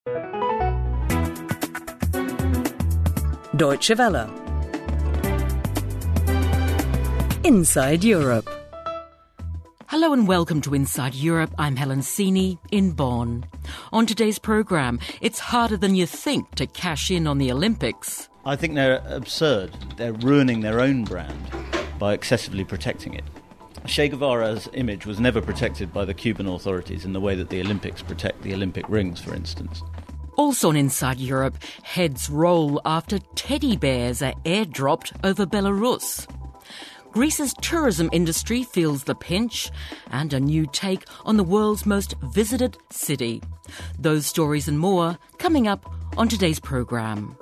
Deutsche Welle. Inside Europe. Hello and welcome to Inside Europe. I'm Helen Seeney in Bonn. On today's programme, it's harder than you think to cash in on the Olympics. I think they're absurd. They're ruining their own brand by excessively protecting it. Che Guevara's image was never protected by the Cuban authorities in the way that the Olympics protect the Olympic rings, for instance. Also on Inside Europe, heads roll after teddy bears are airdropped over Belarus. Greece's tourism industry feels the pinch, and a new take on the world's most visited city. Those stories and more coming up on today's programme.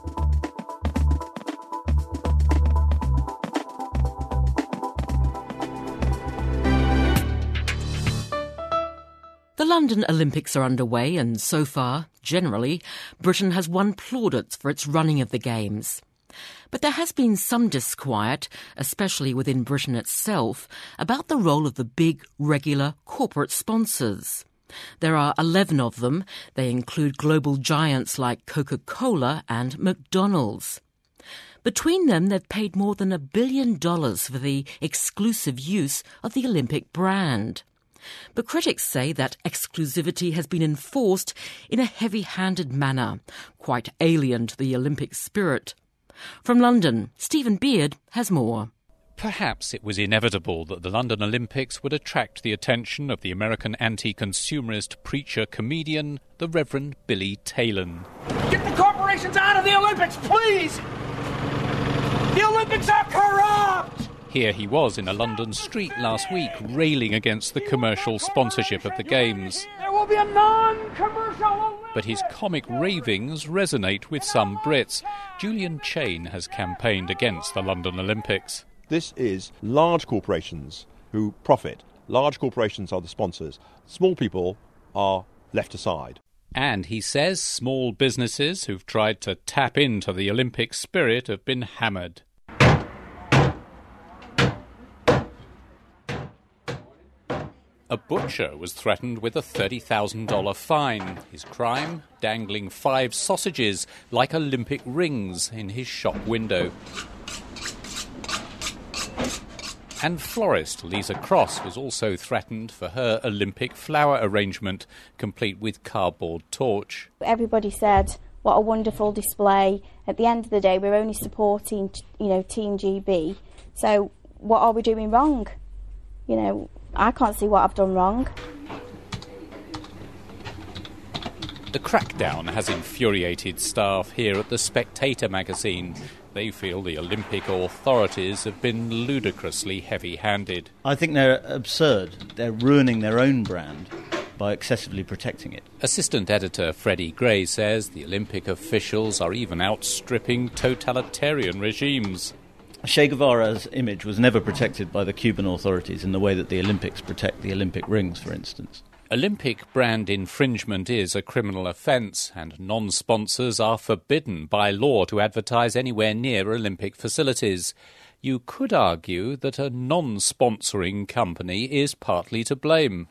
The London Olympics are underway and so far, generally, Britain has won plaudits for its running of the Games. But there has been some disquiet, especially within Britain itself, about the role of the big, regular corporate sponsors. There are 11 of them. They include global giants like Coca-Cola and McDonald's. Between them, they've paid more than $1 billion for the exclusive use of the Olympic brand. But critics say that exclusivity has been enforced in a heavy-handed manner, quite alien to the Olympic spirit. From London, Stephen Beard has more. Perhaps it was inevitable that the London Olympics would attract the attention of the American anti-consumerist preacher-comedian, the Reverend Billy Talon. Get the corporations out of the Olympics, please! The Olympics are corrupt! Here he was in a London street last week, railing against the commercial sponsorship of the Games. There will be a non-commercial Olympics! But his comic ravings resonate with some Brits. Julian Chain has campaigned against the London Olympics. This is large corporations who profit. Large corporations are the sponsors. Small people are left aside. And he says small businesses who've tried to tap into the Olympic spirit have been hammered. A butcher was threatened with a $30,000 fine. His crime? Dangling 5 sausages like Olympic rings in his shop window. And florist Lisa Cross was also threatened for her Olympic flower arrangement, complete with cardboard torch. Everybody said, what a wonderful display. At the end of the day, we're only supporting, Team GB. So what are we doing wrong? I can't see what I've done wrong. The crackdown has infuriated staff here at The Spectator magazine. They feel the Olympic authorities have been ludicrously heavy-handed. I think they're absurd. They're ruining their own brand by excessively protecting it. Assistant editor Freddie Gray says the Olympic officials are even outstripping totalitarian regimes. Che Guevara's image was never protected by the Cuban authorities in the way that the Olympics protect the Olympic rings, for instance. Olympic brand infringement is a criminal offence, and non-sponsors are forbidden by law to advertise anywhere near Olympic facilities. You could argue that a non-sponsoring company is partly to blame.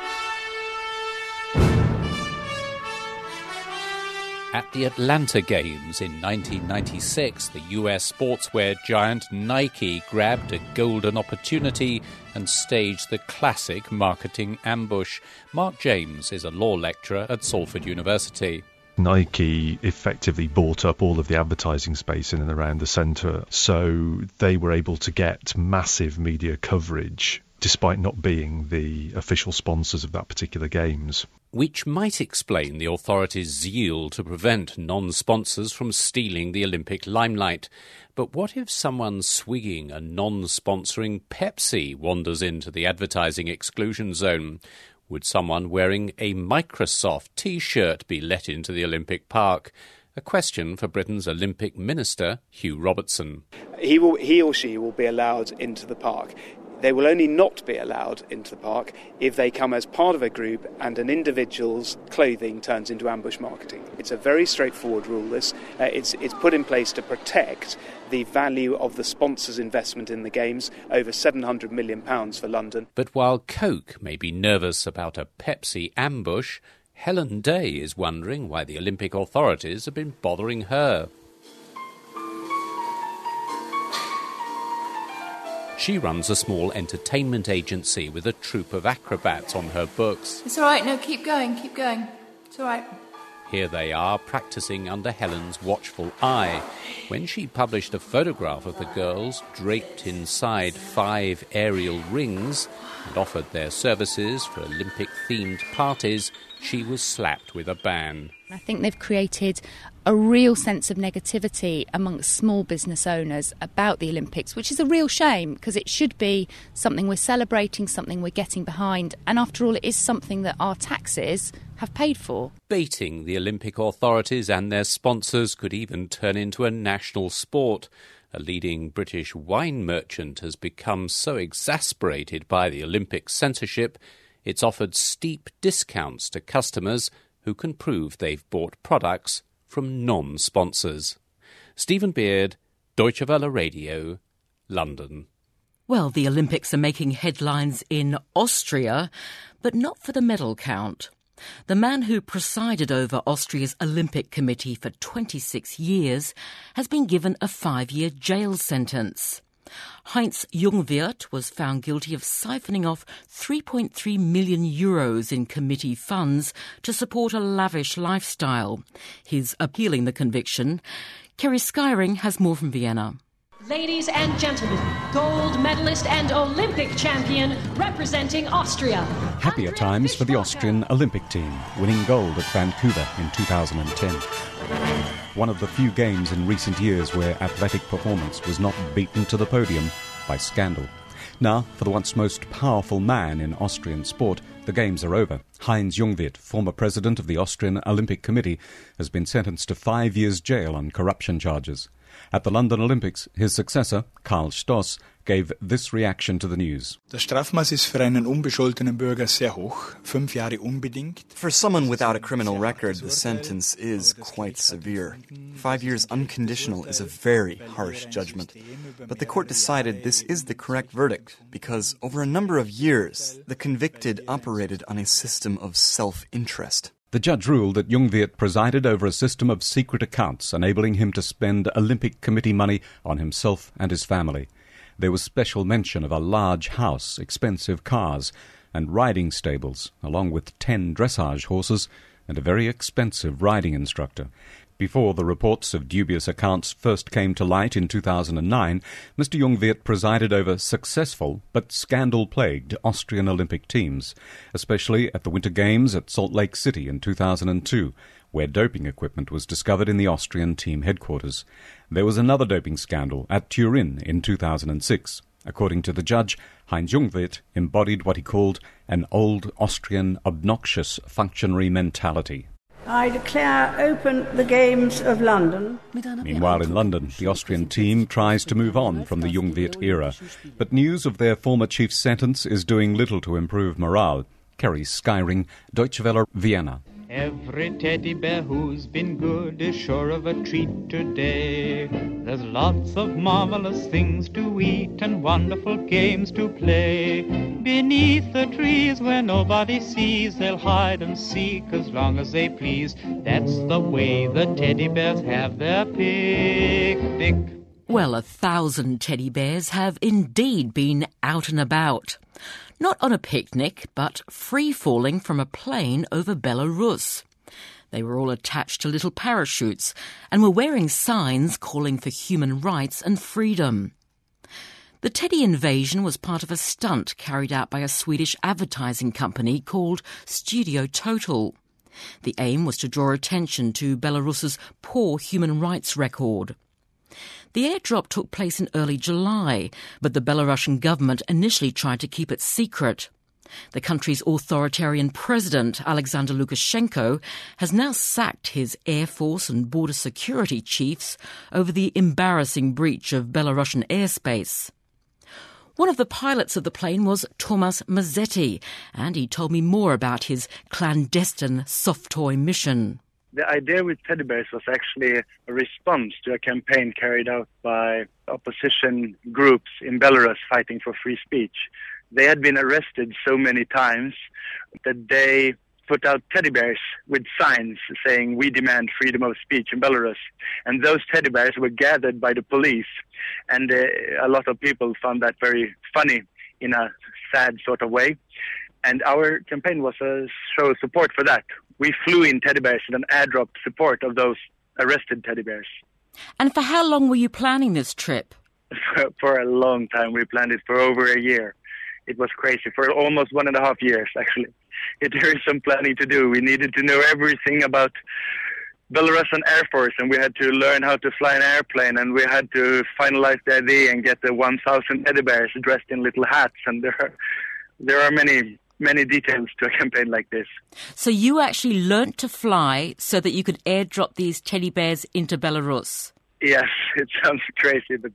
At the Atlanta Games in 1996, the US sportswear giant Nike grabbed a golden opportunity and staged the classic marketing ambush. Mark James is a law lecturer at Salford University. Nike effectively bought up all of the advertising space in and around the centre, so they were able to get massive media coverage despite not being the official sponsors of that particular Games. Which might explain the authorities' zeal to prevent non-sponsors from stealing the Olympic limelight. But what if someone swigging a non-sponsoring Pepsi wanders into the advertising exclusion zone? Would someone wearing a Microsoft T-shirt be let into the Olympic Park? A question for Britain's Olympic Minister, Hugh Robertson. He or she will be allowed into the park. They will only not be allowed into the park if they come as part of a group and an individual's clothing turns into ambush marketing. It's a very straightforward rule, this. It's put in place to protect the value of the sponsor's investment in the Games, over £700 million for London. But while Coke may be nervous about a Pepsi ambush, Helen Day is wondering why the Olympic authorities have been bothering her. She runs a small entertainment agency with a troupe of acrobats on her books. It's all right, no, keep going. It's all right. Here they are, practising under Helen's watchful eye, when she published a photograph of the girls draped inside 5 aerial rings and offered their services for Olympic-themed parties. She was slapped with a ban. I think they've created a real sense of negativity amongst small business owners about the Olympics, which is a real shame because it should be something we're celebrating, something we're getting behind, and after all it is something that our taxes have paid for. Baiting the Olympic authorities and their sponsors could even turn into a national sport. A leading British wine merchant has become so exasperated by the Olympic censorship, it's offered steep discounts to customers who can prove they've bought products from non-sponsors. Stephen Beard, Deutsche Welle Radio, London. Well, the Olympics are making headlines in Austria, but not for the medal count. The man who presided over Austria's Olympic Committee for 26 years has been given a 5-year jail sentence. Heinz Jungwirth was found guilty of siphoning off €3.3 million in committee funds to support a lavish lifestyle. He's appealing the conviction. Kerry Skyring has more from Vienna. Ladies and gentlemen, gold medalist and Olympic champion representing Austria. Happier times for the Austrian Olympic team, winning gold at Vancouver in 2010. One of the few games in recent years where athletic performance was not beaten to the podium by scandal. Now, for the once most powerful man in Austrian sport, the games are over. Heinz Jungwirth, former president of the Austrian Olympic Committee, has been sentenced to 5 years jail on corruption charges. At the London Olympics, his successor, Karl Stoss, gave this reaction to the news. Das Strafmaß ist für einen unbescholtenen Bürger sehr hoch. 5 Jahre unbedingt. For someone without a criminal record, the sentence is quite severe. 5 years unconditional is a very harsh judgment. But the court decided this is the correct verdict because over a number of years, the convicted operated on a system of self-interest. The judge ruled that Jungwirth presided over a system of secret accounts, enabling him to spend Olympic Committee money on himself and his family. There was special mention of a large house, expensive cars, and riding stables, along with 10 dressage horses and a very expensive riding instructor. Before the reports of dubious accounts first came to light in 2009, Mr. Jungwirth presided over successful but scandal-plagued Austrian Olympic teams, especially at the Winter Games at Salt Lake City in 2002, where doping equipment was discovered in the Austrian team headquarters. There was another doping scandal at Turin in 2006. According to the judge, Heinz Jungwirth embodied what he called an old Austrian obnoxious functionary mentality. I declare open the Games of London. Meanwhile, in London, the Austrian team tries to move on from the Jungwirth era, but news of their former chief's sentence is doing little to improve morale. Kerry Skyring, Deutsche Welle, Vienna. Every teddy bear who's been good is sure of a treat today. There's lots of marvelous things to eat and wonderful games to play. Beneath the trees where nobody sees, they'll hide and seek as long as they please. That's the way the teddy bears have their picnic. Well, 1,000 teddy bears have indeed been out and about. Not on a picnic, but free-falling from a plane over Belarus. They were all attached to little parachutes and were wearing signs calling for human rights and freedom. The teddy invasion was part of a stunt carried out by a Swedish advertising company called Studio Total. The aim was to draw attention to Belarus's poor human rights record. The airdrop took place in early July, but the Belarusian government initially tried to keep it secret. The country's authoritarian president, Alexander Lukashenko, has now sacked his Air Force and border security chiefs over the embarrassing breach of Belarusian airspace. One of the pilots of the plane was Thomas Mazzetti, and he told me more about his clandestine soft toy mission. The idea with teddy bears was actually a response to a campaign carried out by opposition groups in Belarus fighting for free speech. They had been arrested so many times that they put out teddy bears with signs saying, "We demand freedom of speech in Belarus." And those teddy bears were gathered by the police. And a lot of people found that very funny in a sad sort of way. And our campaign was a show of support for that. We flew in teddy bears and airdropped support of those arrested teddy bears. And for how long were you planning this trip? For a long time. We planned it for over a year. It was crazy. For almost 1.5 years, actually. There is some planning to do. We needed to know everything about Belarusian Air Force, and we had to learn how to fly an airplane, and we had to finalize the ID and get the 1,000 teddy bears dressed in little hats. And there are many details to a campaign like this. So you actually learnt to fly so that you could airdrop these teddy bears into Belarus? Yes, it sounds crazy, but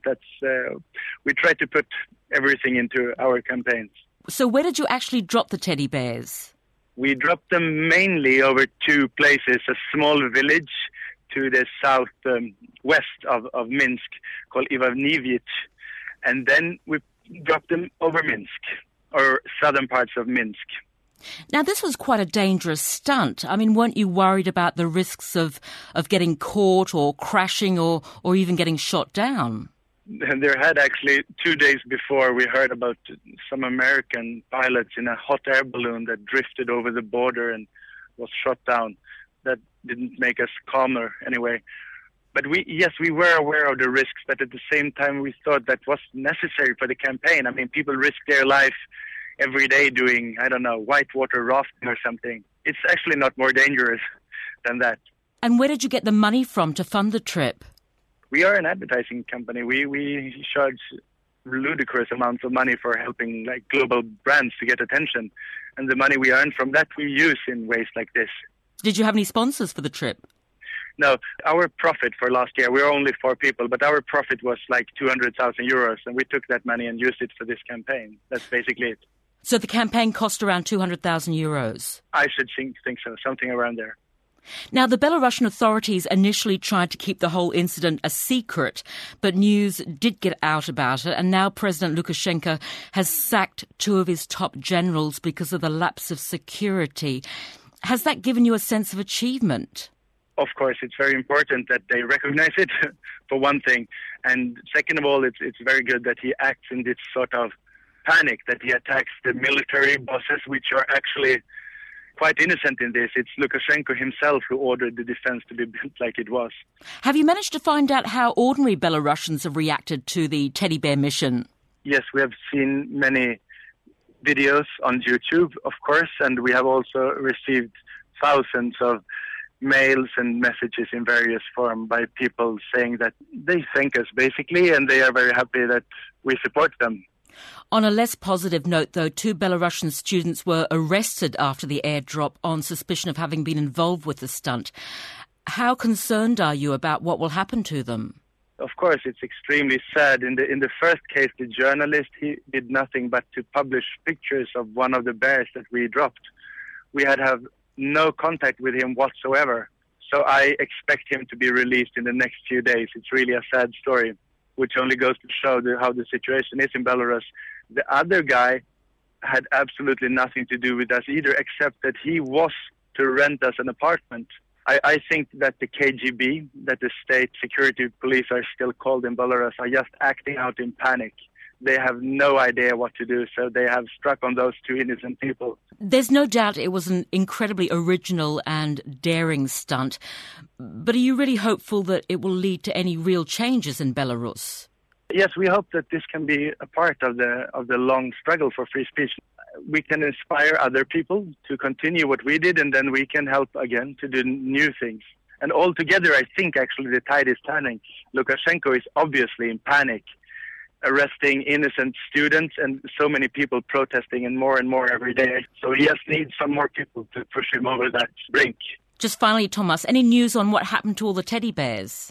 we try to put everything into our campaigns. So where did you actually drop the teddy bears? We dropped them mainly over two places, a small village to the southwest of Minsk called Ivanivic, and then we dropped them over Minsk, or southern parts of Minsk. Now, this was quite a dangerous stunt. I mean, weren't you worried about the risks of getting caught or crashing or even getting shot down? There had actually 2 days before we heard about some American pilots in a hot air balloon that drifted over the border and was shot down. That didn't make us calmer anyway. But we were aware of the risks, but at the same time we thought that was necessary for the campaign. I mean, people risk their life every day doing, whitewater rafting or something. It's actually not more dangerous than that. And where did you get the money from to fund the trip? We are an advertising company. We charge ludicrous amounts of money for helping global brands to get attention. And the money we earn from that we use in ways like this. Did you have any sponsors for the trip? No, our profit for last year, we were only 4 people, but our profit was 200,000 euros, and we took that money and used it for this campaign. That's basically it. So the campaign cost around 200,000 euros? I should think so, something around there. Now, the Belarusian authorities initially tried to keep the whole incident a secret, but news did get out about it, and now President Lukashenko has sacked 2 of his top generals because of the lapse of security. Has that given you a sense of achievement? Of course, it's very important that they recognize it, for one thing. And second of all, it's very good that he acts in this sort of panic, that he attacks the military bosses, which are actually quite innocent in this. It's Lukashenko himself who ordered the defense to be built like it was. Have you managed to find out how ordinary Belarusians have reacted to the teddy bear mission? Yes, we have seen many videos on YouTube, of course, and we have also received thousands of mails and messages in various forms by people saying that they thank us, basically, and they are very happy that we support them. On a less positive note, though, 2 Belarusian students were arrested after the airdrop on suspicion of having been involved with the stunt. How concerned are you about what will happen to them? Of course, it's extremely sad. In the first case, the journalist, he did nothing but to publish pictures of one of the bears that we dropped. We had no contact with him whatsoever. So I expect him to be released in the next few days. It's really a sad story, which only goes to show how the situation is in Belarus. The other guy had absolutely nothing to do with us either, except that he was to rent us an apartment. I think that the KGB, that the state security police are still called in Belarus, are just acting out in panic. They have no idea what to do, so they have struck on those 2 innocent people. There's no doubt it was an incredibly original and daring stunt. But are you really hopeful that it will lead to any real changes in Belarus? Yes, we hope that this can be a part of the long struggle for free speech. We can inspire other people to continue what we did, and then we can help again to do new things. And altogether, I think actually the tide is turning. Lukashenko is obviously in panic, arresting innocent students and so many people protesting and more every day. So he just needs some more people to push him over that brink. Just finally, Thomas, any news on what happened to all the teddy bears?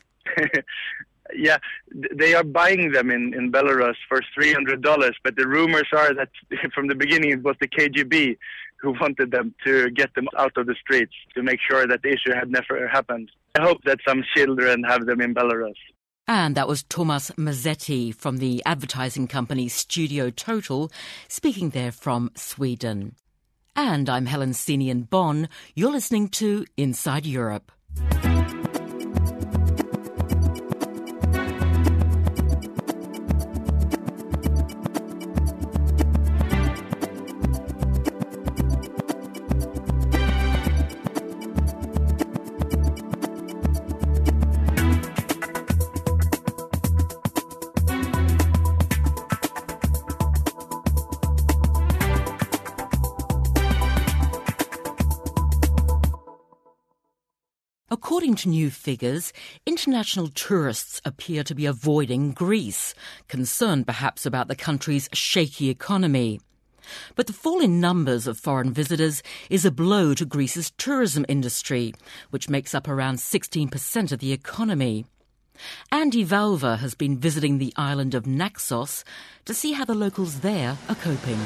Yeah, they are buying them in Belarus for $300, but the rumors are that from the beginning it was the KGB who wanted them to get them out of the streets to make sure that the issue had never happened. I hope that some children have them in Belarus. And that was Thomas Mazzetti from the advertising company Studio Total, speaking there from Sweden. And I'm Helen Steeny in Bonn. You're listening to Inside Europe. According to new figures, international tourists appear to be avoiding Greece, concerned perhaps about the country's shaky economy. But the fall in numbers of foreign visitors is a blow to Greece's tourism industry, which makes up around 16% of the economy. Andy Valver has been visiting the island of Naxos to see how the locals there are coping.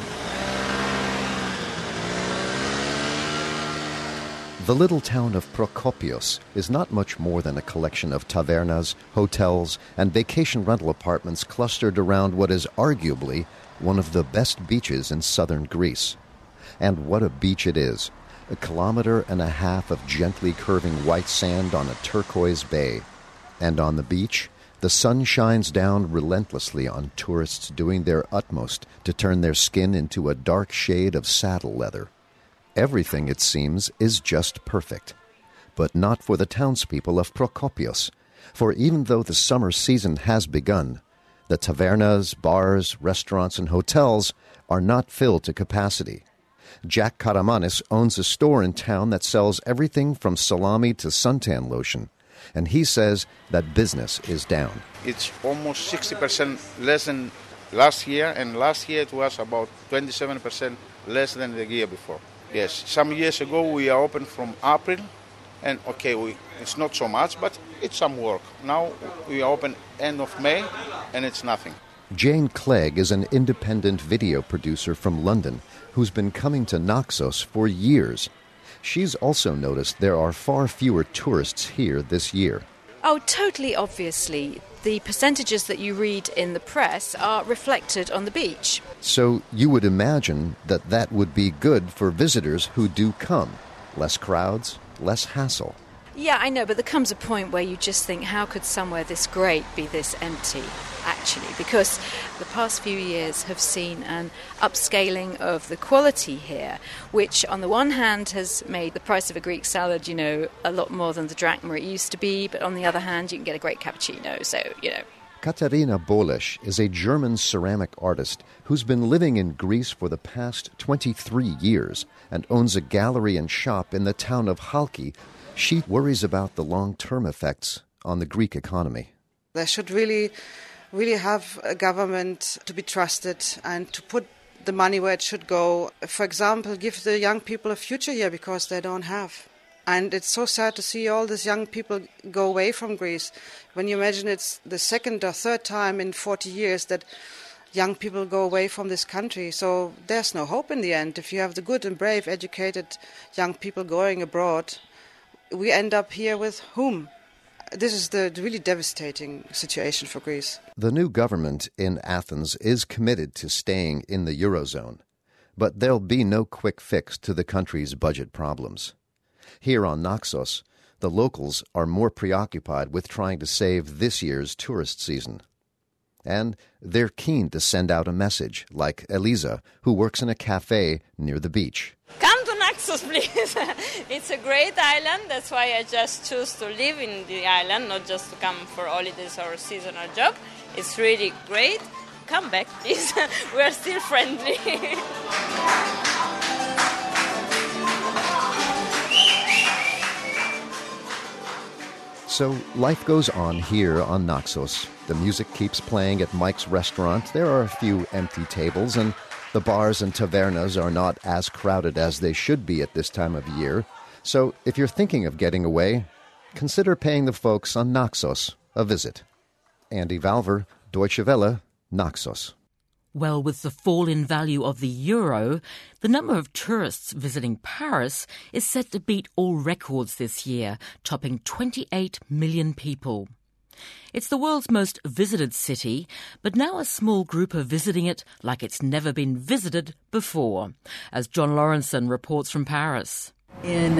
The little town of Prokopios is not much more than a collection of tavernas, hotels, and vacation rental apartments clustered around what is arguably one of the best beaches in southern Greece. And what a beach it is! 1.5 kilometers of gently curving white sand on a turquoise bay. And on the beach, the sun shines down relentlessly on tourists doing their utmost to turn their skin into a dark shade of saddle leather. Everything, it seems, is just perfect. But not for the townspeople of Prokopios, for even though the summer season has begun, the tavernas, bars, restaurants, and hotels are not filled to capacity. Jack Karamanis owns a store in town that sells everything from salami to suntan lotion, and he says that business is down. It's almost 60% less than last year, and last year it was about 27% less than the year before. Yes, some years ago we are open from April, and it's not so much, but it's some work. Now we are open end of May, and it's nothing. Jane Clegg is an independent video producer from London who's been coming to Naxos for years. She's also noticed there are far fewer tourists here this year. Oh, totally obviously. The percentages that you read in the press are reflected on the beach. So you would imagine that that would be good for visitors who do come. Less crowds, less hassle. Yeah, I know, but there comes a point where you just think, how could somewhere this great be this empty, actually? Because the past few years have seen an upscaling of the quality here, which on the one hand has made the price of a Greek salad, a lot more than the drachma it used to be, but on the other hand, you can get a great cappuccino, so. Katarina Bolesh is a German ceramic artist who's been living in Greece for the past 23 years and owns a gallery and shop in the town of Halki. She worries about the long-term effects on the Greek economy. They should really have a government to be trusted and to put the money where it should go. For example, give the young people a future here because they don't have. And it's so sad to see all these young people go away from Greece. When you imagine it's the second or third time in 40 years that young people go away from this country. So there's no hope in the end. If you have the good and brave, educated young people going abroad, we end up here with whom? This is the really devastating situation for Greece. The new government in Athens is committed to staying in the Eurozone, but there'll be no quick fix to the country's budget problems. Here on Naxos, the locals are more preoccupied with trying to save this year's tourist season. And they're keen to send out a message, like Eliza, who works in a cafe near the beach. Come to Naxos, please. It's a great island. That's why I just choose to live in the island, not just to come for holidays or a seasonal job. It's really great. Come back, please. We're still friendly. So life goes on here on Naxos. The music keeps playing at Mike's restaurant. There are a few empty tables, and the bars and tavernas are not as crowded as they should be at this time of year. So if you're thinking of getting away, consider paying the folks on Naxos a visit. Andy Valver, Deutsche Welle, Naxos. Well, with the fall in value of the euro, the number of tourists visiting Paris is set to beat all records this year, topping 28 million people. It's the world's most visited city, but now a small group are visiting it like it's never been visited before, as John Lawrenson reports from Paris. In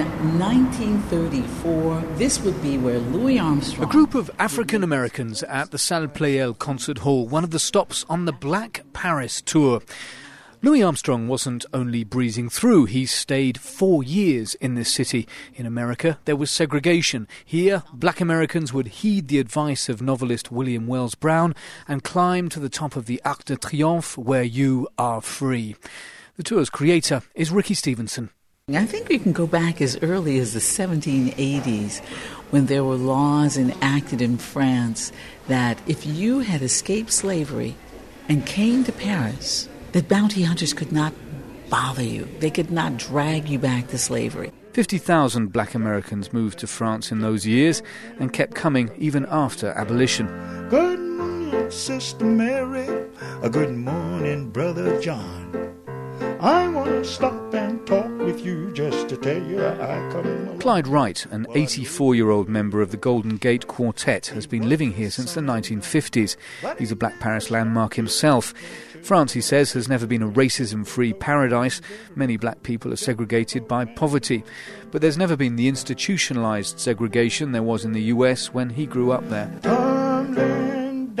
1934, this would be where Louis Armstrong... A group of African Americans at the Salle Pleyel Concert Hall, one of the stops on the Black Paris tour. Louis Armstrong wasn't only breezing through, he stayed 4 years in this city. In America, there was segregation. Here, black Americans would heed the advice of novelist William Wells Brown and climb to the top of the Arc de Triomphe, where you are free. The tour's creator is Ricky Stevenson. I think we can go back as early as the 1780s, when there were laws enacted in France that if you had escaped slavery and came to Paris, that bounty hunters could not bother you. They could not drag you back to slavery. 50,000 black Americans moved to France in those years and kept coming even after abolition. Good morning, Sister Mary. Good morning, Brother John. I want to stop and talk with you just to tell you I come along. Clyde Wright, an 84-year-old member of the Golden Gate Quartet, has been living here since the 1950s. He's a Black Paris landmark himself. France, he says, has never been a racism-free paradise. Many black people are segregated by poverty. But there's never been the institutionalized segregation there was in the US when he grew up there. Tumbling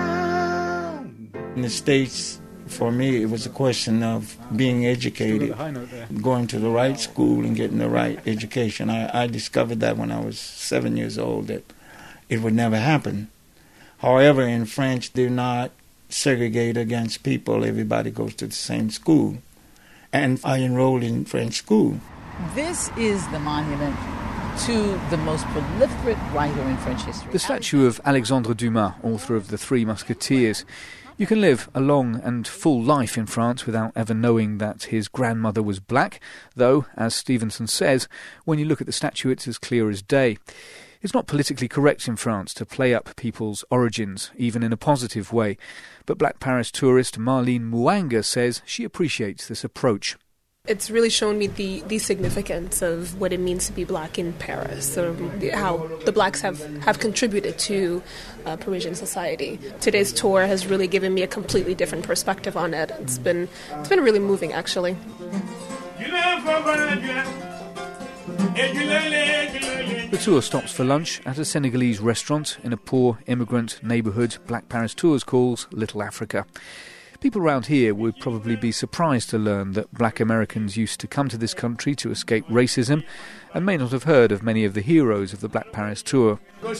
down. In the States, for me, it was a question of being educated, going to the right school and getting the right education. I discovered that when I was 7 years old, that it would never happen. However, in French, they're not segregate against people. Everybody goes to the same school. And I enrolled in French school. This is the monument to the most prolific writer in French history. The statue of Alexandre Dumas, author of The Three Musketeers. You can live a long and full life in France without ever knowing that his grandmother was black, though, as Stevenson says, when you look at the statue it's as clear as day. It's not politically correct in France to play up people's origins, even in a positive way. But Black Paris tourist Marlene Muanga says she appreciates this approach. It's really shown me the significance of what it means to be black in Paris, sort of how the blacks have contributed to Parisian society. Today's tour has really given me a completely different perspective on it. It's been really moving, actually. The tour stops for lunch at a Senegalese restaurant in a poor immigrant neighbourhood Black Paris Tours calls Little Africa. People around here would probably be surprised to learn that black Americans used to come to this country to escape racism and may not have heard of many of the heroes of the Black Paris Tour. For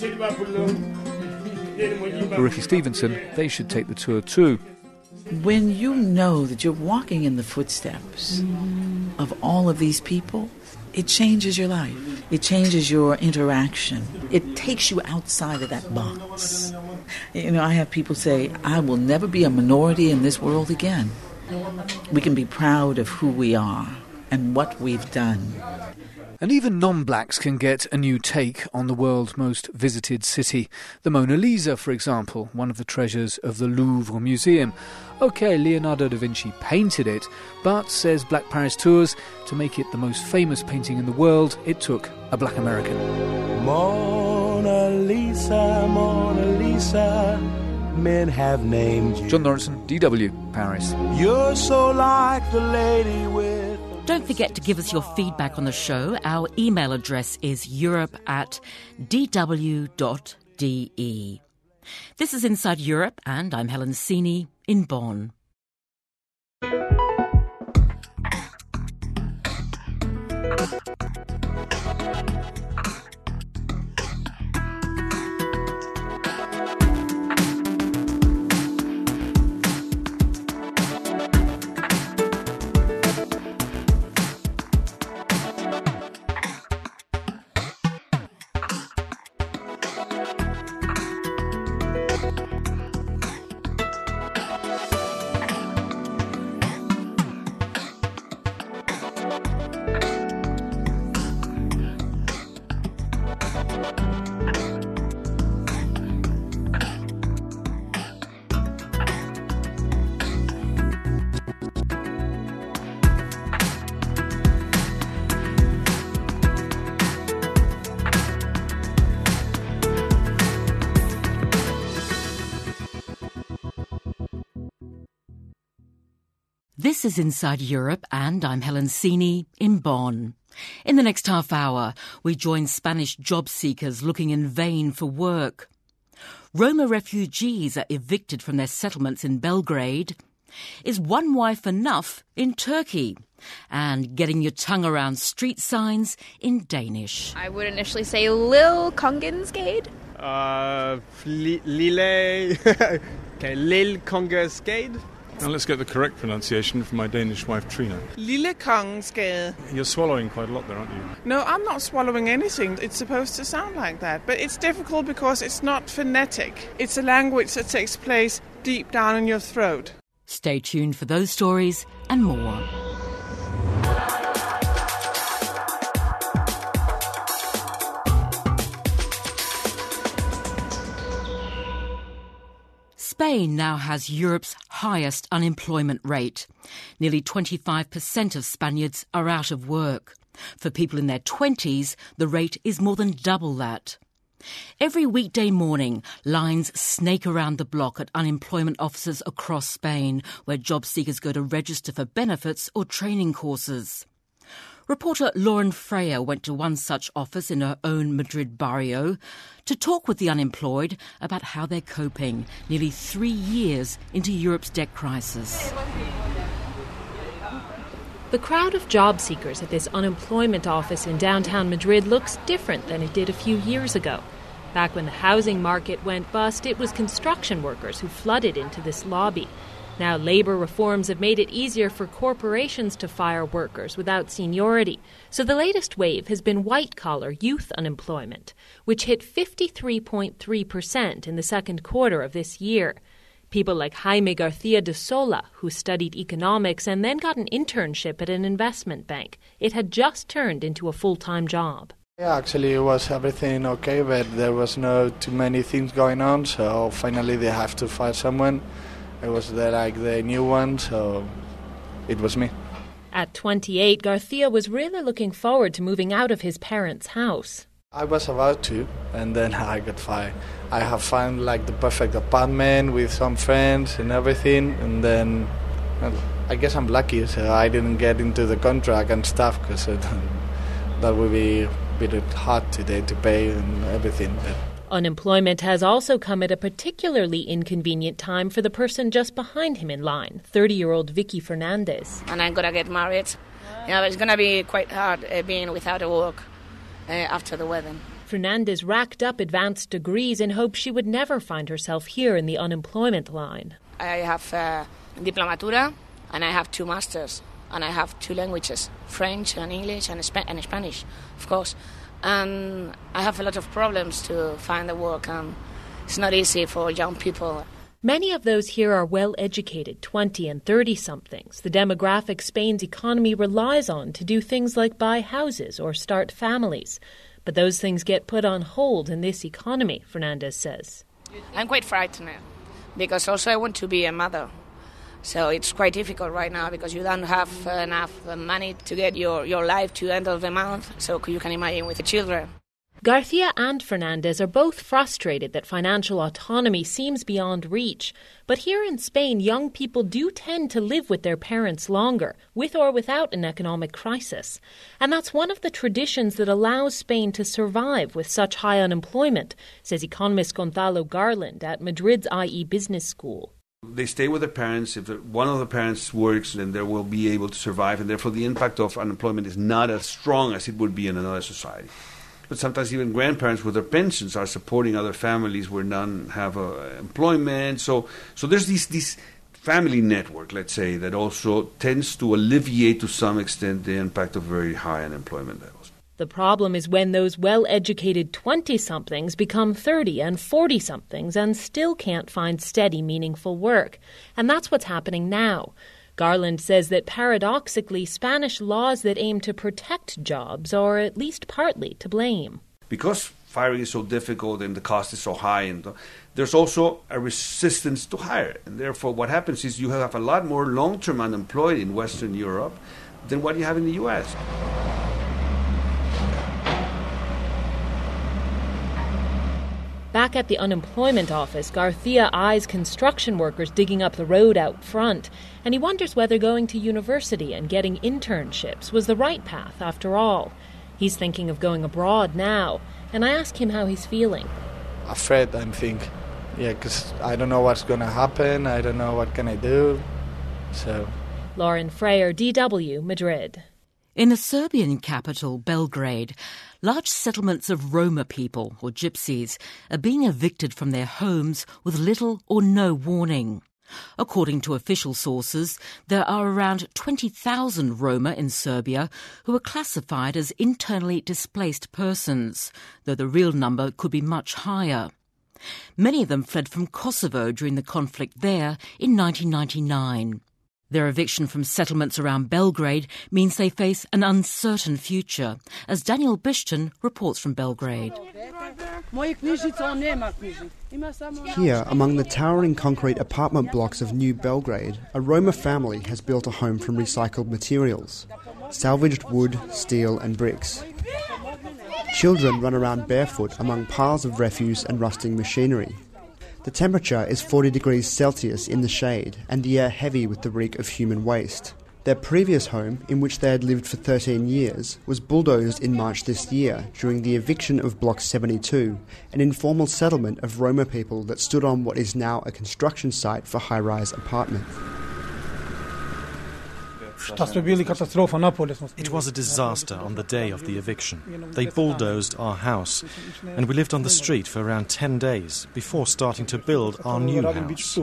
Ricky Stevenson, they should take the tour too. When you know that you're walking in the footsteps of all of these people, it changes your life. It changes your interaction. It takes you outside of that box. You know, I have people say, I will never be a minority in this world again. We can be proud of who we are and what we've done. And even non-blacks can get a new take on the world's most visited city. The Mona Lisa, for example, one of the treasures of the Louvre Museum. OK, Leonardo da Vinci painted it, but, says Black Paris Tours, to make it the most famous painting in the world, it took a black American. Mona Lisa, men have named you. John Lawrenson, DW, Paris. You're so like the lady with... Don't forget to give us your feedback on the show. Our email address is europe@dw.de. This is Inside Europe, and I'm Helen Sini in Bonn. This is Inside Europe, and I'm Helen Sini in Bonn. In the next half hour, we join Spanish job seekers looking in vain for work. Roma refugees are evicted from their settlements in Belgrade. Is one wife enough in Turkey? And getting your tongue around street signs in Danish. I would initially say Lille Kongenskade. Lille... okay, Lille Kongenskade. Now let's get the correct pronunciation from my Danish wife, Trina. Lille Kongsgade. You're swallowing quite a lot there, aren't you? No, I'm not swallowing anything. It's supposed to sound like that. But it's difficult because it's not phonetic. It's a language that takes place deep down in your throat. Stay tuned for those stories and more. Spain now has Europe's highest unemployment rate. Nearly 25% of Spaniards are out of work. For people in their 20s, the rate is more than double that. Every weekday morning, lines snake around the block at unemployment offices across Spain, where job seekers go to register for benefits or training courses. Reporter Lauren Freyer went to one such office in her own Madrid barrio to talk with the unemployed about how they're coping nearly 3 years into Europe's debt crisis. The crowd of job seekers at this unemployment office in downtown Madrid looks different than it did a few years ago. Back when the housing market went bust, it was construction workers who flooded into this lobby. Now, labour reforms have made it easier for corporations to fire workers without seniority. So the latest wave has been white-collar youth unemployment, which hit 53.3% in the second quarter of this year. People like Jaime García de Sola, who studied economics and then got an internship at an investment bank. It had just turned into a full-time job. Yeah, actually it was everything okay, but there was no too many things going on, so finally they have to fire someone. It was the new one, so it was me. At 28, García was really looking forward to moving out of his parents' house. I was about to, and then I got fired. I have found the perfect apartment with some friends and everything, and then I guess I'm lucky, so I didn't get into the contract and stuff, because that would be a bit hard today to pay and everything. But unemployment has also come at a particularly inconvenient time for the person just behind him in line, 30-year-old Vicky Fernandez. And I'm going to get married. It's going to be quite hard being without a work after the wedding. Fernandez racked up advanced degrees in hopes she would never find herself here in the unemployment line. I have diplomatura, and I have 2 masters, and I have 2 languages, French and English and Spanish, of course. And I have a lot of problems to find the work, and it's not easy for young people. Many of those here are well-educated 20 and 30-somethings. The demographic Spain's economy relies on to do things like buy houses or start families. But those things get put on hold in this economy, Fernandez says. I'm quite frightened because also I want to be a mother. So it's quite difficult right now because you don't have enough money to get your life to the end of the month. So you can imagine with the children. García and Fernandez are both frustrated that financial autonomy seems beyond reach. But here in Spain, young people do tend to live with their parents longer, with or without an economic crisis. And that's one of the traditions that allows Spain to survive with such high unemployment, says economist Gonzalo Garland at Madrid's IE Business School. They stay with their parents. If one of the parents works, then they will be able to survive, and therefore the impact of unemployment is not as strong as it would be in another society. But sometimes even grandparents with their pensions are supporting other families where none have employment. So there's this family network, let's say, that also tends to alleviate to some extent the impact of very high unemployment levels. The problem is when those well-educated 20-somethings become 30 and 40-somethings and still can't find steady, meaningful work. And that's what's happening now. Garland says that paradoxically, Spanish laws that aim to protect jobs are at least partly to blame. Because firing is so difficult and the cost is so high, and there's also a resistance to hire. And therefore what happens is you have a lot more long-term unemployed in Western Europe than what you have in the U.S. Back at the unemployment office, Garcia eyes construction workers digging up the road out front, and he wonders whether going to university and getting internships was the right path after all. He's thinking of going abroad now, and I ask him how he's feeling. Afraid, I think. Yeah, because I don't know what's going to happen. I don't know what can I do. So. Lauren Freyer, DW, Madrid. In the Serbian capital, Belgrade, large settlements of Roma people, or gypsies, are being evicted from their homes with little or no warning. According to official sources, there are around 20,000 Roma in Serbia who are classified as internally displaced persons, though the real number could be much higher. Many of them fled from Kosovo during the conflict there in 1999. Their eviction from settlements around Belgrade means they face an uncertain future, as Daniel Bishton reports from Belgrade. Here, among the towering concrete apartment blocks of New Belgrade, a Roma family has built a home from recycled materials, salvaged wood, steel and bricks. Children run around barefoot among piles of refuse and rusting machinery. The temperature is 40 degrees Celsius in the shade and the air heavy with the reek of human waste. Their previous home, in which they had lived for 13 years, was bulldozed in March this year during the eviction of Block 72, an informal settlement of Roma people that stood on what is now a construction site for high-rise apartments. It was a disaster on the day of the eviction. They bulldozed our house, and we lived on the street for around 10 days before starting to build our new house.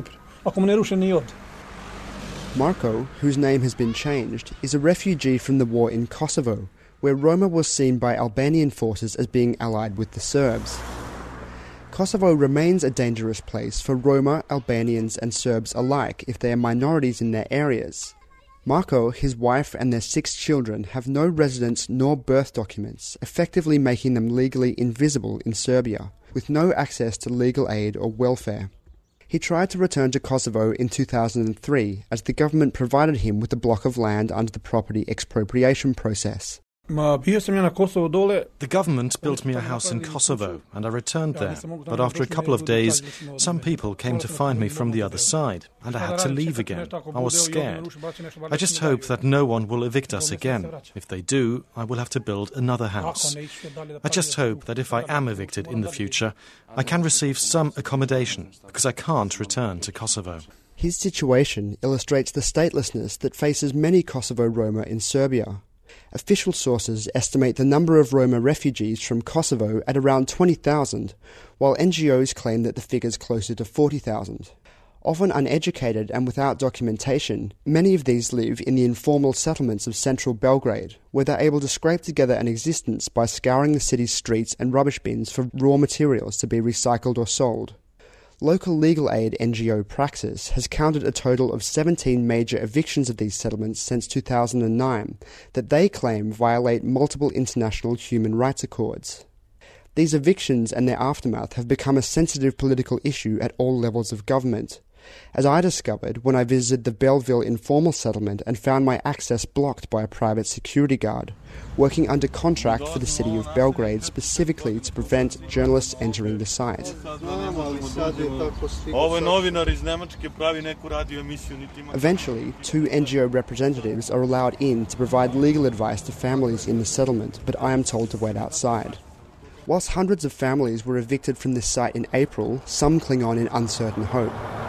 Marko, whose name has been changed, is a refugee from the war in Kosovo, where Roma was seen by Albanian forces as being allied with the Serbs. Kosovo remains a dangerous place for Roma, Albanians and Serbs alike if they are minorities in their areas. Marko, his wife and their 6 children have no residence nor birth documents, effectively making them legally invisible in Serbia, with no access to legal aid or welfare. He tried to return to Kosovo in 2003 as the government provided him with a block of land under the property expropriation process. The government built me a house in Kosovo and I returned there, but after a couple of days some people came to find me from the other side and I had to leave again. I was scared. I just hope that no one will evict us again. If they do, I will have to build another house. I just hope that if I am evicted in the future, I can receive some accommodation because I can't return to Kosovo. His situation illustrates the statelessness that faces many Kosovo Roma in Serbia. Official sources estimate the number of Roma refugees from Kosovo at around 20,000, while NGOs claim that the figure's closer to 40,000. Often uneducated and without documentation, many of these live in the informal settlements of central Belgrade, where they're able to scrape together an existence by scouring the city's streets and rubbish bins for raw materials to be recycled or sold. Local legal aid NGO Praxis has counted a total of 17 major evictions of these settlements since 2009 that they claim violate multiple international human rights accords. These evictions and their aftermath have become a sensitive political issue at all levels of government, as I discovered when I visited the Belleville informal settlement and found my access blocked by a private security guard, working under contract for the city of Belgrade specifically to prevent journalists entering the site. Eventually, 2 NGO representatives are allowed in to provide legal advice to families in the settlement, but I am told to wait outside. Whilst hundreds of families were evicted from this site in April, some cling on in uncertain hope.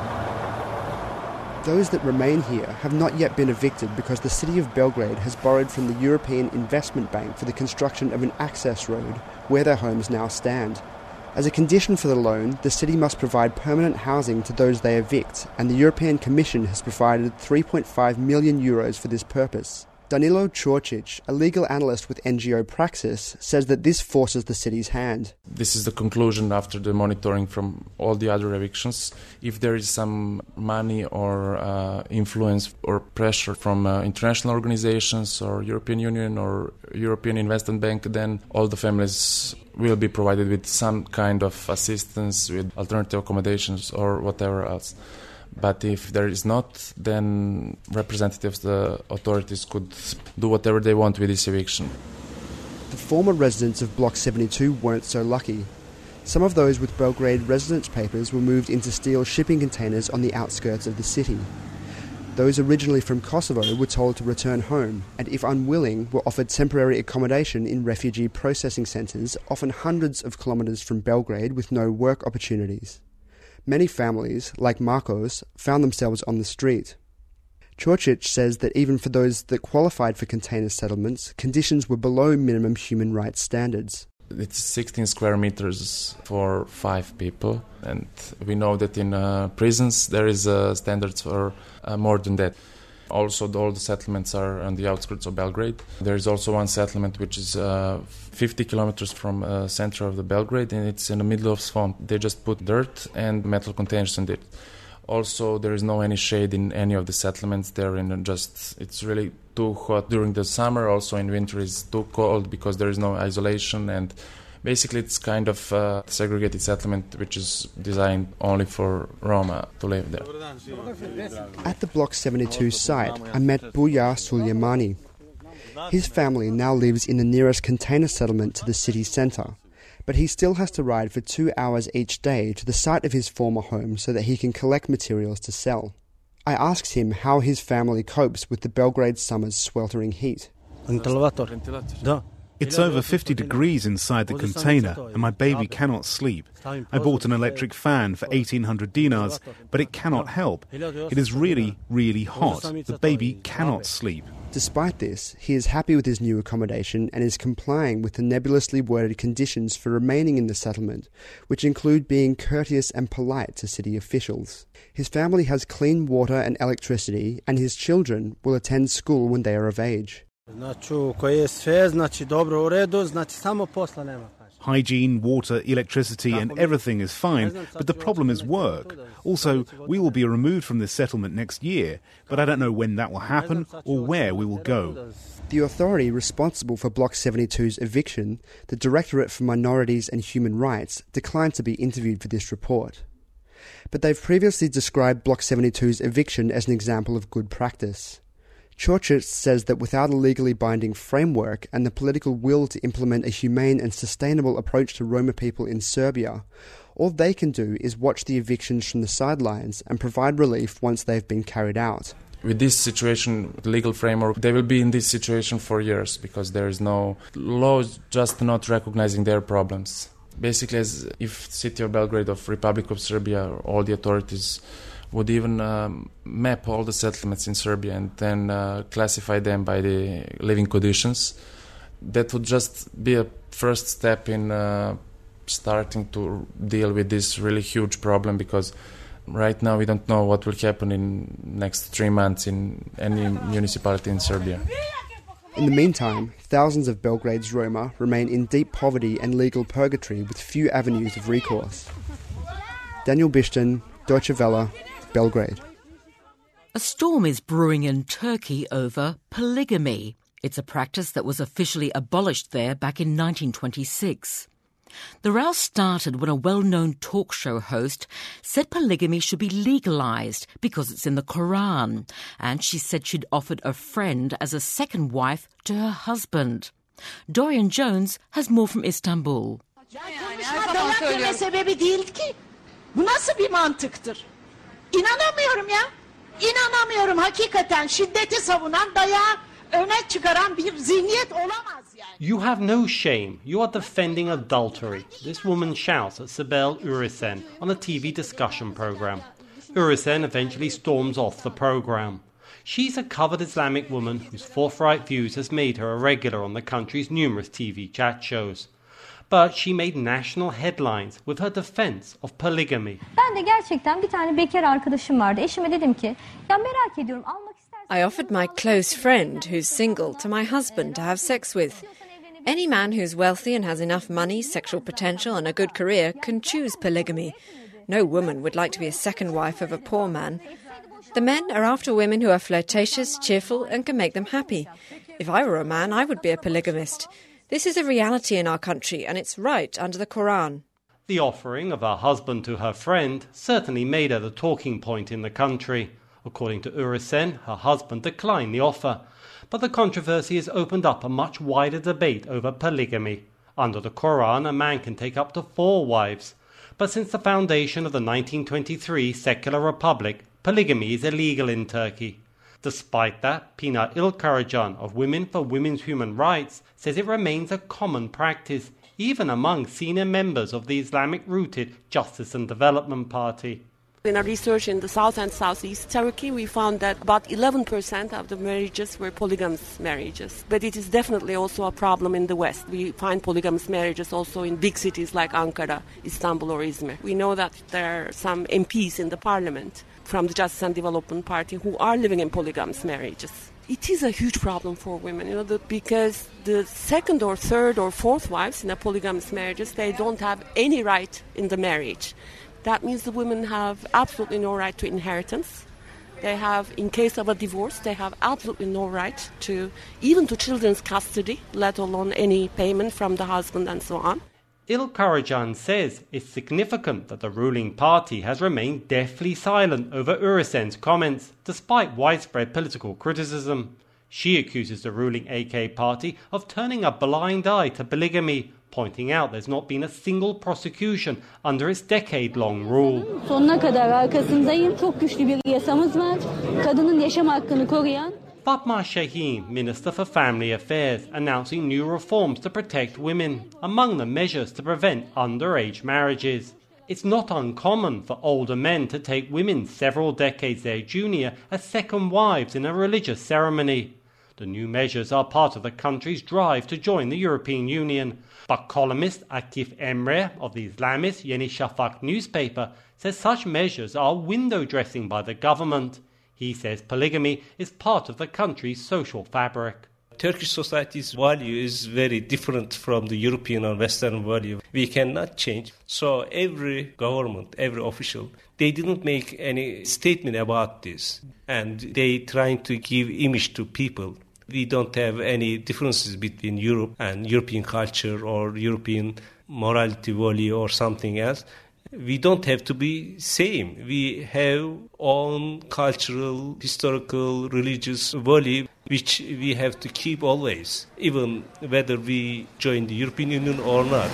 Those that remain here have not yet been evicted because the city of Belgrade has borrowed from the European Investment Bank for the construction of an access road where their homes now stand. As a condition for the loan, the city must provide permanent housing to those they evict, and the European Commission has provided €3.5 million for this purpose. Danilo Čorčić, a legal analyst with NGO Praxis, says that this forces the city's hand. This is the conclusion after the monitoring from all the other evictions. If there is some money or influence or pressure from international organizations or European Union or European Investment Bank, then all the families will be provided with some kind of assistance, with alternative accommodations or whatever else. But if there is not, then representatives, the authorities could do whatever they want with this eviction. The former residents of Block 72 weren't so lucky. Some of those with Belgrade residence papers were moved into steel shipping containers on the outskirts of the city. Those originally from Kosovo were told to return home, and if unwilling, were offered temporary accommodation in refugee processing centres, often hundreds of kilometres from Belgrade with no work opportunities. Many families, like Marcos, found themselves on the street. Čorčić says that even for those that qualified for container settlements, conditions were below minimum human rights standards. It's 16 square meters for 5 people, and we know that in prisons there is standards for more than that. Also, all the settlements are on the outskirts of Belgrade. There is also one settlement which is 50 kilometers from center of the Belgrade, and it's in the middle of swamp. They just put dirt and metal containers in it. Also, there is no any shade in any of the settlements. It's really too hot during the summer. Also in winter is too cold because there is no isolation, and basically it's kind of a segregated settlement which is designed only for Roma to live there. At the Block 72 site, I met Buya Suleimani. His family now lives in the nearest container settlement to the city centre, but he still has to ride for 2 hours each day to the site of his former home so that he can collect materials to sell. I asked him how his family copes with the Belgrade summer's sweltering heat. It's over 50 degrees inside the container, and my baby cannot sleep. I bought an electric fan for 1,800 dinars, but it cannot help. It is really, really hot. The baby cannot sleep. Despite this, he is happy with his new accommodation and is complying with the nebulously worded conditions for remaining in the settlement, which include being courteous and polite to city officials. His family has clean water and electricity, and his children will attend school when they are of age. Hygiene, water, electricity and everything is fine, but the problem is work. Also, we will be removed from this settlement next year, but I don't know when that will happen or where we will go. The authority responsible for Block 72's eviction, the Directorate for Minorities and Human Rights, declined to be interviewed for this report. But they've previously described Block 72's eviction as an example of good practice. Čorčić says that without a legally binding framework and the political will to implement a humane and sustainable approach to Roma people in Serbia, all they can do is watch the evictions from the sidelines and provide relief once they've been carried out. With this situation, the legal framework, they will be in this situation for years because there is no law just not recognizing their problems. Basically, as if City of Belgrade of Republic of Serbia, all the authorities would even map all the settlements in Serbia and then classify them by the living conditions. That would just be a first step in starting to deal with this really huge problem, because right now we don't know what will happen in next 3 months in any municipality in Serbia. In the meantime, thousands of Belgrade's Roma remain in deep poverty and legal purgatory with few avenues of recourse. Daniel Bishton, Deutsche Welle, Belgrade. A storm is brewing in Turkey over polygamy. It's a practice that was officially abolished there back in 1926. The row started when a well-known talk show host said polygamy should be legalised because it's in the Quran, and she said she'd offered a friend as a second wife to her husband. Dorian Jones has more from Istanbul. İnanamıyorum ya. İnanamıyorum. Hakikaten şiddeti savunan, dayağı öne çıkaran bir zihniyet olamaz yani. You have no shame. You are defending adultery. This woman shouts at Sibel Ürisen on a TV discussion program. Ürisen eventually storms off the program. She's a covered Islamic woman whose forthright views has made her a regular on the country's numerous TV chat shows. But she made national headlines with her defense of polygamy. Ben de gerçekten bir tane bekar arkadaşım vardı. Eşime dedim ki, ya merak ediyorum almak istersen. I offered my close friend who's single to my husband to have sex with. Any man who's wealthy and has enough money, sexual potential and a good career can choose polygamy. No woman would like to be a second wife of a poor man. The men are after women who are flirtatious, cheerful and can make them happy. If I were a man, I would be a polygamist. This is a reality in our country, and it's right under the Quran. The offering of her husband to her friend certainly made her the talking point in the country. According to Ürisen, her husband declined the offer. But the controversy has opened up a much wider debate over polygamy. Under the Quran, a man can take up to 4 wives. But since the foundation of the 1923 secular republic, polygamy is illegal in Turkey. Despite that, Pınar İlkaracan of Women for Women's Human Rights says it remains a common practice, even among senior members of the Islamic-rooted Justice and Development Party. In our research in the south and southeast Turkey, we found that about 11% of the marriages were polygamous marriages. But it is definitely also a problem in the West. We find polygamous marriages also in big cities like Ankara, Istanbul or Izmir. We know that there are some MPs in the parliament from the Justice and Development Party who are living in polygamous marriages. It is a huge problem for women, because the second or third or fourth wives in a polygamous marriages, they don't have any right in the marriage. That means the women have absolutely no right to inheritance. They have, in case of a divorce, they have absolutely no right to, even to children's custody, let alone any payment from the husband and so on. İlkaracan says it's significant that the ruling party has remained deathly silent over Ürüsen's comments, despite widespread political criticism. She accuses the ruling AK party of turning a blind eye to polygamy, pointing out there's not been a single prosecution under its decade-long rule. Sonuna kadar arkasındayım. Çok güçlü bir yasamız var. Kadının yaşam hakkını koruyan. Fatma Şahin, Minister for Family Affairs, announcing new reforms to protect women, among them measures to prevent underage marriages. It's not uncommon for older men to take women several decades their junior as second wives in a religious ceremony. The new measures are part of the country's drive to join the European Union. But columnist Akif Emre of the Islamist Yeni Şafak newspaper says such measures are window dressing by the government. He says polygamy is part of the country's social fabric. Turkish society's value is very different from the European or Western value. We cannot change. So every government, every official, they didn't make any statement about this. And they trying to give image to people. We don't have any differences between Europe and European culture or European morality value or something else. We don't have to be same. We have own cultural, historical, religious value which we have to keep always, even whether we join the European Union or not.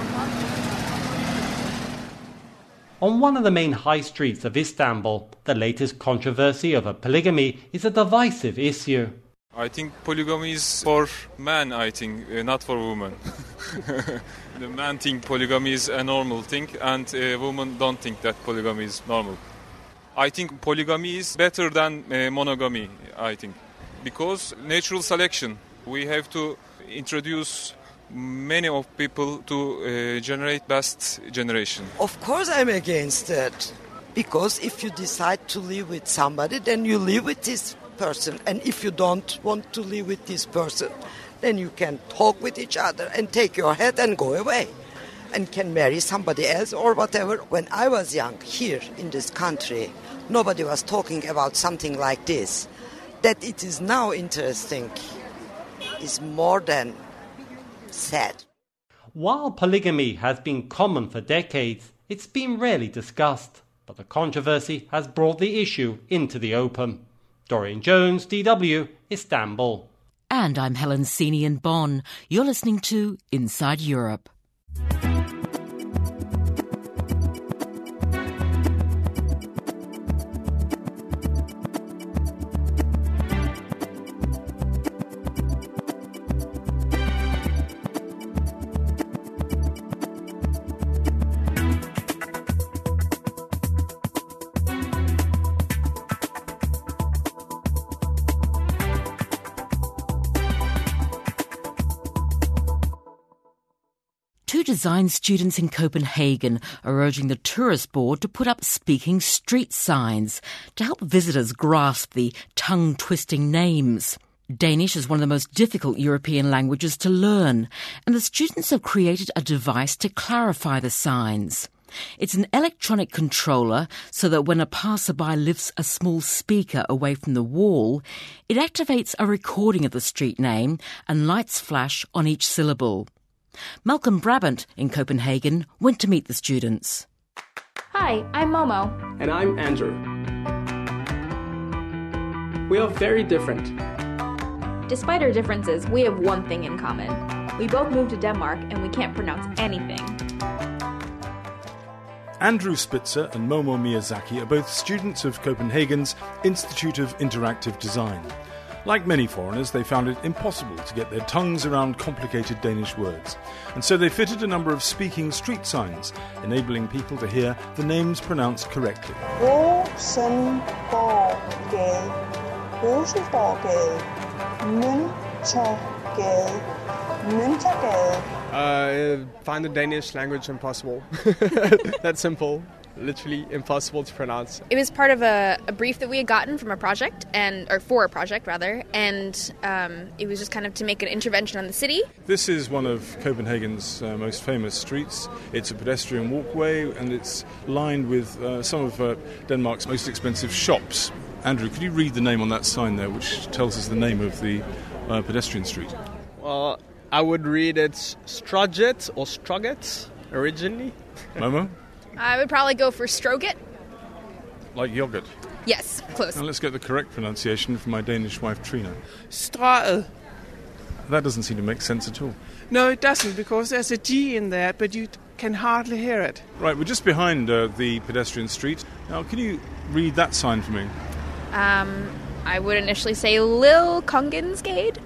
On one of the main high streets of Istanbul, the latest controversy over polygamy is a divisive issue. I think polygamy is for men, not for women. The man think polygamy is a normal thing and women don't think that polygamy is normal. I think polygamy is better than monogamy, because natural selection. We have to introduce many of people to generate best generation. Of course I'm against that, because if you decide to live with somebody, then you live with this person, and if you don't want to live with this person, then you can talk with each other and take your head and go away and can marry somebody else or whatever. When I was young here in this country, nobody was talking about something like this. That it is now interesting is more than sad. While polygamy has been common for decades, it's been rarely discussed, but the controversy has brought the issue into the open. Dorian Jones, DW, Istanbul. And I'm Helen Seeney in Bonn. You're listening to Inside Europe. Two design students in Copenhagen are urging the tourist board to put up speaking street signs to help visitors grasp the tongue-twisting names. Danish is one of the most difficult European languages to learn, and the students have created a device to clarify the signs. It's an electronic controller so that when a passerby lifts a small speaker away from the wall, it activates a recording of the street name and lights flash on each syllable. Malcolm Brabant in Copenhagen went to meet the students. Hi, I'm Momo. And I'm Andrew. We are very different. Despite our differences, we have one thing in common. We both moved to Denmark and we can't pronounce anything. Andrew Spitzer and Momo Miyazaki are both students of Copenhagen's Institute of Interactive Design. Like many foreigners, they found it impossible to get their tongues around complicated Danish words, and so they fitted a number of speaking street signs, enabling people to hear the names pronounced correctly. Rosenborggade, Rosenborggade, Møntergade, Møntergade. I find the Danish language impossible. That's simple. Literally impossible to pronounce. It was part of a brief that we had gotten from a project, for a project rather, and it was just kind of to make an intervention on the city. This is one of Copenhagen's most famous streets. It's a pedestrian walkway and it's lined with some of Denmark's most expensive shops. Andrew, could you read the name on that sign there, which tells us the name of the pedestrian street? Well, I would read it Struget or Struget originally. Momo? I would probably go for Stroget. Like yogurt? Yes, close. Now let's get the correct pronunciation from my Danish wife Trina. Strøget. That doesn't seem to make sense at all. No, it doesn't, because there's a G in there, but you can hardly hear it. Right, we're just behind the pedestrian street. Now, can you read that sign for me? I would initially say Lille Kongensgade.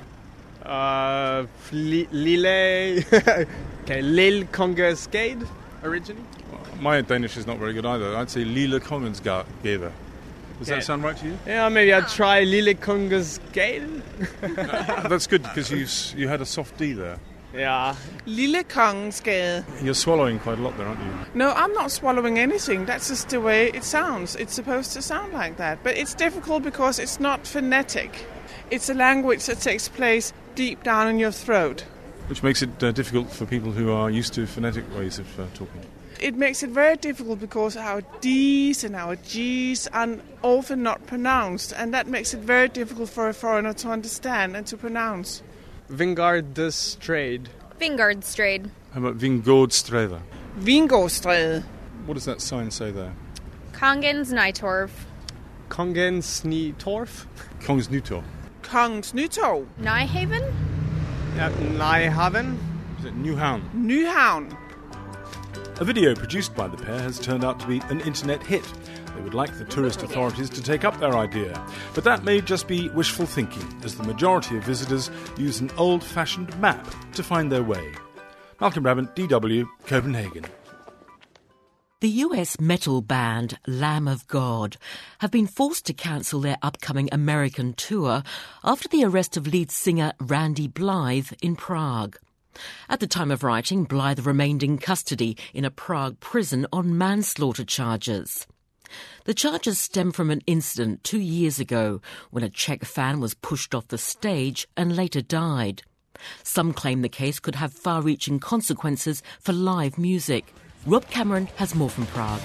Lille... okay, Lille Kongensgade, originally. My Danish is not very good either. I'd say Lille Kongensgade. Does that sound right to you? Yeah, maybe I'd try Lille Kongensgade. That's good, because you had a soft D there. Yeah. Lille Kongensgade. You're swallowing quite a lot there, aren't you? No, I'm not swallowing anything. That's just the way it sounds. It's supposed to sound like that. But it's difficult because it's not phonetic. It's a language that takes place deep down in your throat. Which makes it difficult for people who are used to phonetic ways of talking. It makes it very difficult because our D's and our G's are often not pronounced, and that makes it very difficult for a foreigner to understand and to pronounce. Vingårdstrade. Vingårdstrade. How about Vingårdstræde? Vingårdstræde. What does that sign say there? Kongens Nytorv. Kongens Nytorv? Kongens Nytorv. Kongens Nytorv. Nyhaven? Yeah, Nyhaven. Is it Nyhavn? Nyhavn. A video produced by the pair has turned out to be an internet hit. They would like the tourist authorities to take up their idea. But that may just be wishful thinking, as the majority of visitors use an old-fashioned map to find their way. Malcolm Brabant, DW, Copenhagen. The US metal band Lamb of God have been forced to cancel their upcoming American tour after the arrest of lead singer Randy Blythe in Prague. At the time of writing, Blythe remained in custody in a Prague prison on manslaughter charges. The charges stem from an incident 2 years ago when a Czech fan was pushed off the stage and later died. Some claim the case could have far-reaching consequences for live music. Rob Cameron has more from Prague.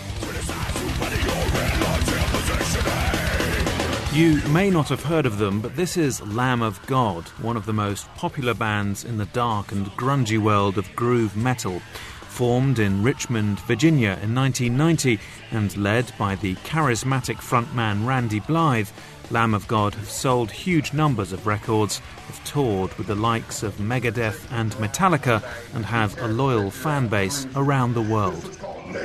You may not have heard of them, but this is Lamb of God, one of the most popular bands in the dark and grungy world of groove metal. Formed in Richmond, Virginia in 1990 and led by the charismatic frontman Randy Blythe, Lamb of God have sold huge numbers of records, have toured with the likes of Megadeth and Metallica, and have a loyal fan base around the world.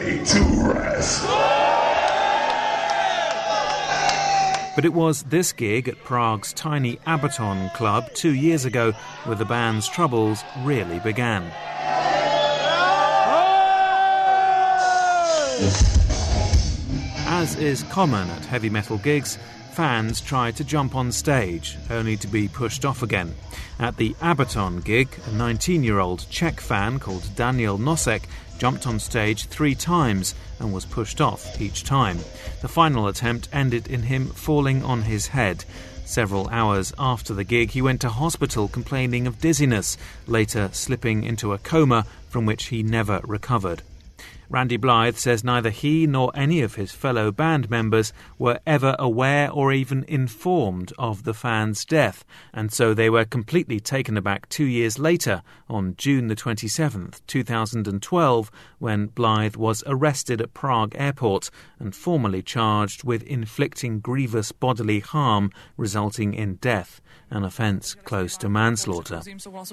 But it was this gig at Prague's tiny Abaton club 2 years ago where the band's troubles really began. As is common at heavy metal gigs, fans tried to jump on stage, only to be pushed off again. At the Abaton gig, a 19-year-old Czech fan called Daniel Nosek jumped on stage 3 times and was pushed off each time. The final attempt ended in him falling on his head. Several hours after the gig, he went to hospital complaining of dizziness, later slipping into a coma from which he never recovered. Randy Blythe says neither he nor any of his fellow band members were ever aware or even informed of the fan's death, and so they were completely taken aback 2 years later, on June the 27th, 2012, when Blythe was arrested at Prague airport and formally charged with inflicting grievous bodily harm resulting in death. an offence close to manslaughter.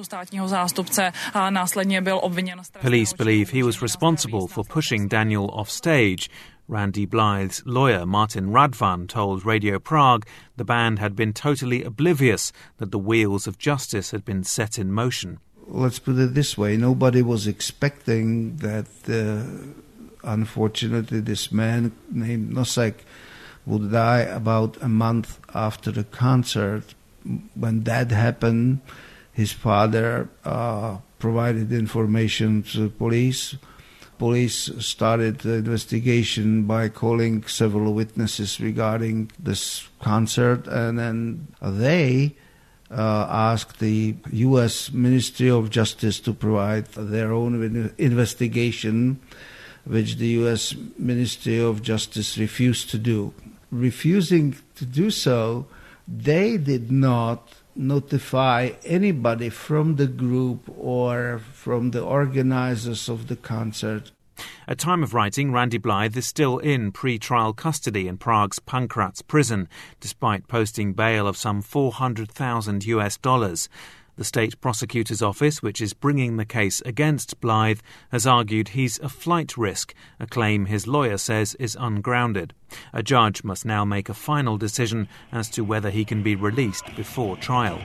Police believe he was responsible for pushing Daniel off stage. Randy Blythe's lawyer, Martin Radvan, told Radio Prague the band had been totally oblivious that the wheels of justice had been set in motion. Let's put it this way, nobody was expecting that, unfortunately, this man named Nosek would die about a month after the concert. When that happened, his father provided information to the police. Police started the investigation by calling several witnesses regarding this concert, and then they asked the U.S. Ministry of Justice to provide their own investigation, which the U.S. Ministry of Justice refused to do. Refusing to do so, they did not notify anybody from the group or from the organizers of the concert. At time of writing, Randy Blythe is still in pre-trial custody in Prague's Pankratz prison, despite posting bail of some $400,000. The state prosecutor's office, which is bringing the case against Blythe, has argued he's a flight risk, a claim his lawyer says is ungrounded. A judge must now make a final decision as to whether he can be released before trial.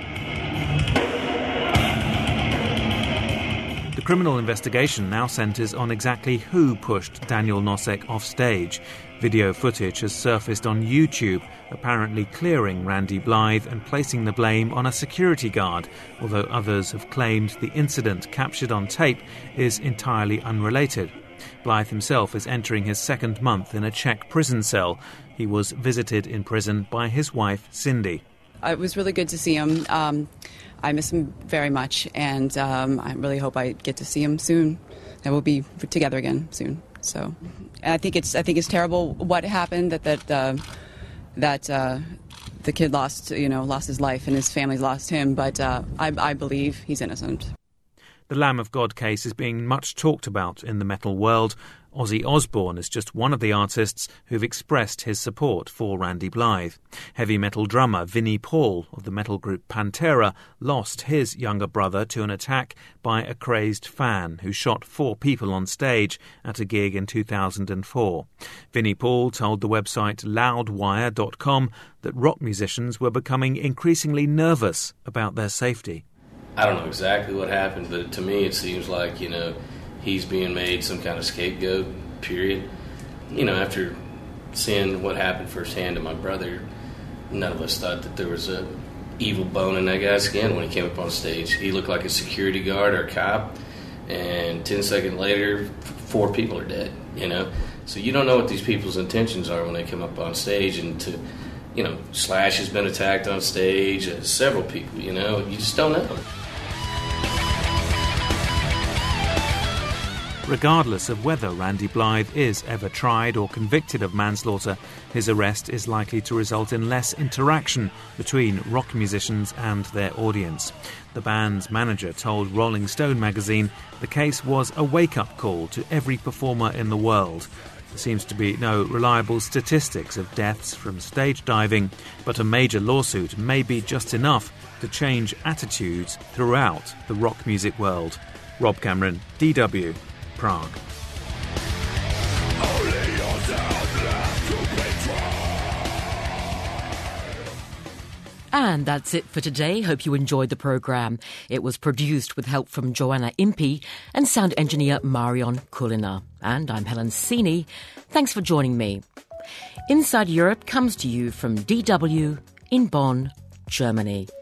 The criminal investigation now centres on exactly who pushed Daniel Nosek off stage. Video footage has surfaced on YouTube, apparently clearing Randy Blythe and placing the blame on a security guard, although others have claimed the incident captured on tape is entirely unrelated. Blythe himself is entering his second month in a Czech prison cell. He was visited in prison by his wife, Cindy. It was really good to see him. I miss him very much, and I really hope I get to see him soon, and we'll be together again soon. So, and I think it's terrible what happened, that the kid lost his life and his family lost him, but I believe he's innocent. The Lamb of God case is being much talked about in the metal world. Ozzy Osbourne is just one of the artists who've expressed his support for Randy Blythe. Heavy metal drummer Vinnie Paul of the metal group Pantera lost his younger brother to an attack by a crazed fan who shot 4 people on stage at a gig in 2004. Vinnie Paul told the website loudwire.com that rock musicians were becoming increasingly nervous about their safety. I don't know exactly what happened, but to me it seems like, he's being made some kind of scapegoat, period. After seeing what happened firsthand to my brother, none of us thought that there was a evil bone in that guy's skin when he came up on stage. He looked like a security guard or a cop, and 10 seconds later, 4 people are dead, So you don't know what these people's intentions are when they come up on stage, and Slash has been attacked on stage, several people, you just don't know. Regardless of whether Randy Blythe is ever tried or convicted of manslaughter, his arrest is likely to result in less interaction between rock musicians and their audience. The band's manager told Rolling Stone magazine the case was a wake-up call to every performer in the world. There seems to be no reliable statistics of deaths from stage diving, but a major lawsuit may be just enough to change attitudes throughout the rock music world. Rob Cameron, DW, Prague. And that's it for today. Hope you enjoyed the programme. It was produced with help from Joanna Impey and sound engineer Marion Kulina. And I'm Helen Sini. Thanks for joining me. Inside Europe comes to you from DW in Bonn, Germany.